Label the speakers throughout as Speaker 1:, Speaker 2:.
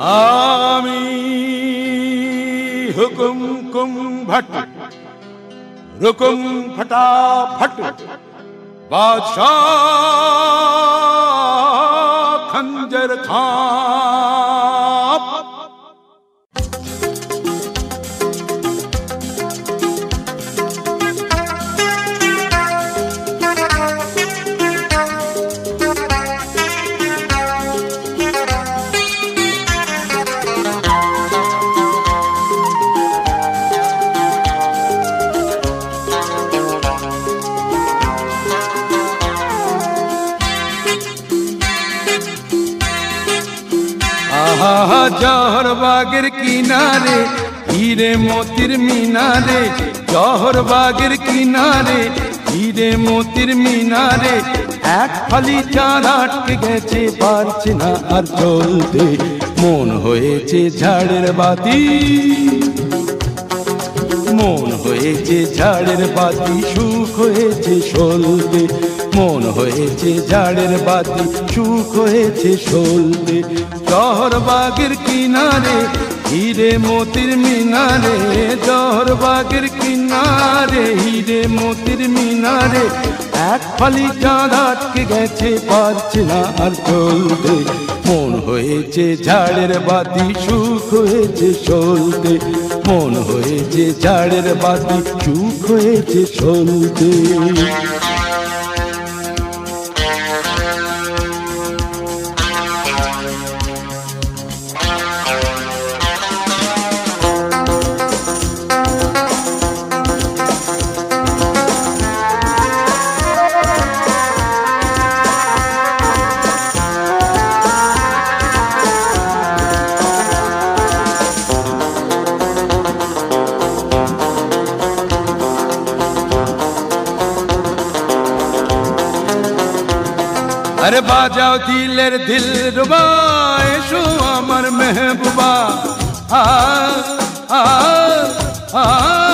Speaker 1: আমি হুকুম কুম ভট রুকুম ফটাফট বাদশাহ খঞ্জর খাপ। জহর বাগের কিনারে হিরে মতির মিনারে, জহর বাগের কিনারে হিরে মতির মিনারে, এক ফালি চাঁদ আটকে গেছে পারছে না আর চলতে, মন হয়েছে ঝাড়ের বাতি, মন হয়েছে ঝাড়ের বাতি, সুখ হয়েছে সলতে, মন হয়েছে ঝাড়ের বাতি, সুখ হয়েছে সলতে। জহর বাগের কিনারে হিরে মতির মিনারে, জহর বাগের কিনারে হিরে মতির মিনারে, এক ফালি চাঁদ আটকে গেছে পারছে না আর চলতে, মন হয়েছে ঝাড়ের বাতি, সুখ হয়েছে সলতে, মন হয়েছে ঝাড়ের বাতি, সুখ হয়েছে সলতে। अरे बाजाओ दिलेर दिल रुबा, एसो आमार महबूबा, आ आ आ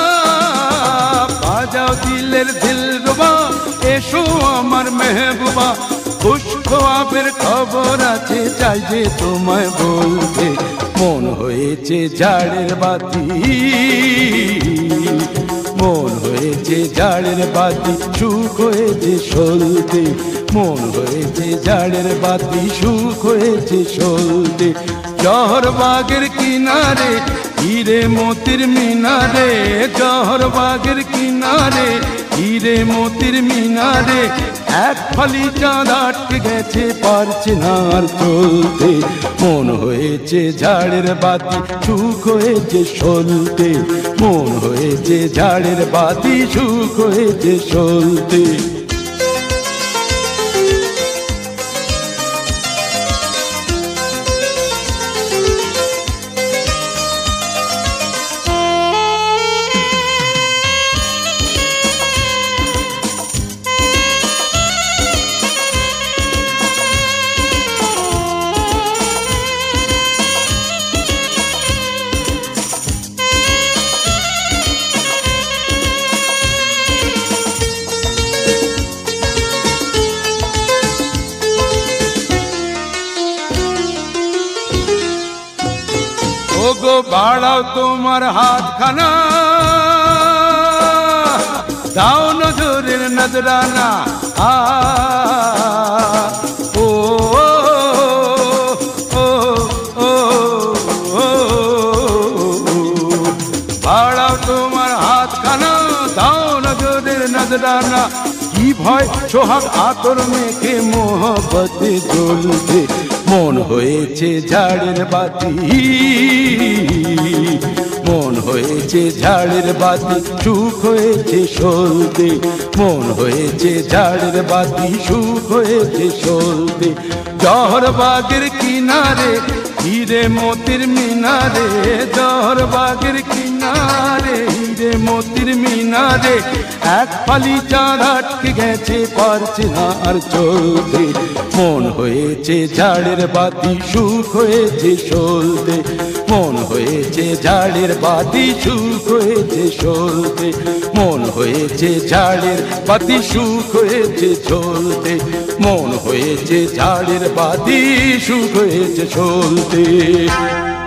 Speaker 1: बाजाओ दिलेर दिल रुबा, एसो आमार महबूबा, खुश खबरेर खबर आछे चाइबे तोमाय बोलते, मन हयेछे झाड़ेर बाती, মন হয়েছে ঝাড়ের বাতি, সুখ হয়েছে সলতে, মন হয়েছে ঝাড়ের বাতি, সুখ হয়েছে সলতে। জহর বাগের কিনারে হিরে মতির মিনারে, জহর বাগের কিনারে হিরে মতির মিনারে, এক ফালি চাঁদ আটকে গেছে পারছে না আর চলতে, মন হয়েছে ঝাড়ের বাতি, সুখ হয়েছে সলতে, মন হয়েছে ঝাড়ের বাতি, সুখ হয়েছে সলতে। ওগো বাড়াও তোমার হাতখানা, দাও নজরের নজরানা, আ ও ও ও বাড়াও তোমার হাতখানা, দাও নজরের নজরানা, কি ভয় সোহাগ আতর মেখে মোহব্বতে জ্বলতে, মন হয়েছে ঝাড়ের বাতি, মন হয়েছে ঝাড়ের বাতি, সুখ হয়েছে সলতে, মন হয়েছে ঝাড়ের বাতি, সুখ হয়েছে সলতে। জহর বাগের কিনারে হিরে মতির মিনারে, জহর বাগের কিনারে হিরে মতির মিনারে, এক ফালি চাঁদ আটকে গেছে পারছে না আর চলতে, মন হয়েছে ঝাড়ের বাতি, সুখ হয়েছে সলতে, মন হয়েছে ঝাড়ের বাতি সুখ হয়েছে চলতে, মন হয়েছে ঝাড়ের বাতি সুখ হয়েছে চলতে, মন হয়েছে ঝাড়ের বাতি সুখ হয়েছে চলতে।